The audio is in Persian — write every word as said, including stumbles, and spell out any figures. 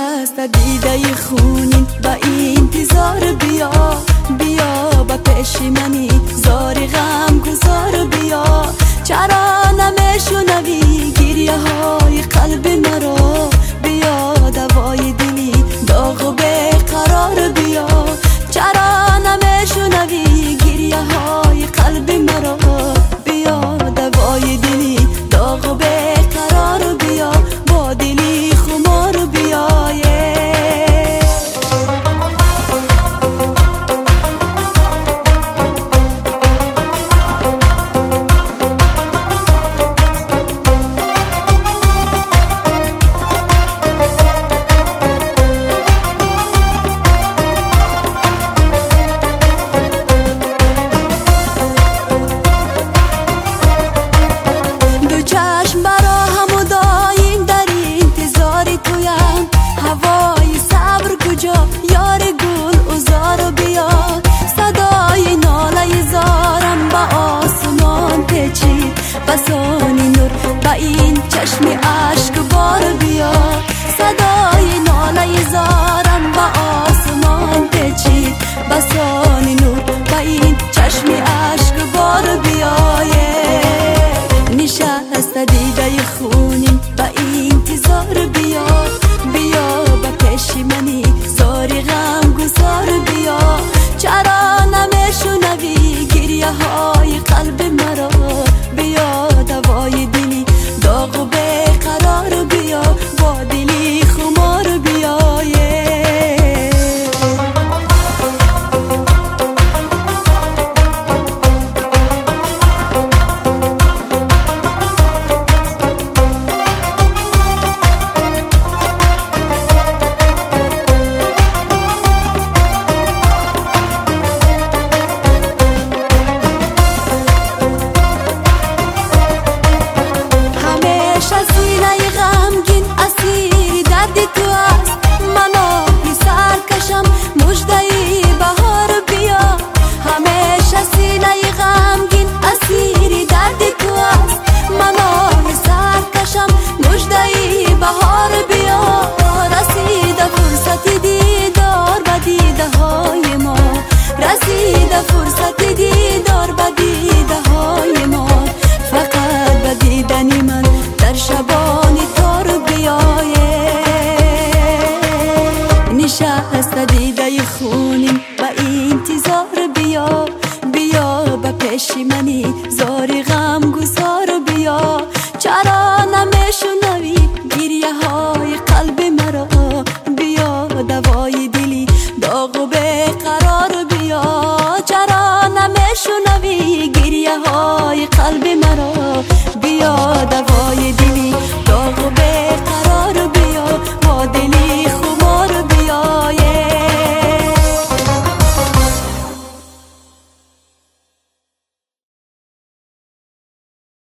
نشست دیده خونین با انتظار بیا بیا با پیش منی زاری غم گذار بیا چرا نمیشنوی گریه های قلب مرا بیا دوای دلی داغ و بیقرار بیا چرا نمیشنوی گریه های قلب مرا بیا دوای دلی داغ و بیقرار بیا با دلی خمار بیا بسانی نور با این چشم عشق بار بیا صدای ناله زارم با آسمان پیچید بسانی نور با این چشم عشق بار بیا نشست دیده خونین با انتظار بیا بیا با پیش منی زاری غم گذار بیا چرا نمیشنوی گریه های قلب مرا بیا دوای دلی داغ و بیقرار بیا با دلی خمار بیا فرصت دیدار با دیده های ما فقط با دیدنی من در شبانی تار بیای نشست دیده خونین با انتظار بیا بیا با پیش منی زاری غم گذار بیا چرا نمیشنوی گریه های قلب مرا بیا دوای دلی داغ و بیقرار بیا چرا نمیشنوی گریه های قلب مرا بیا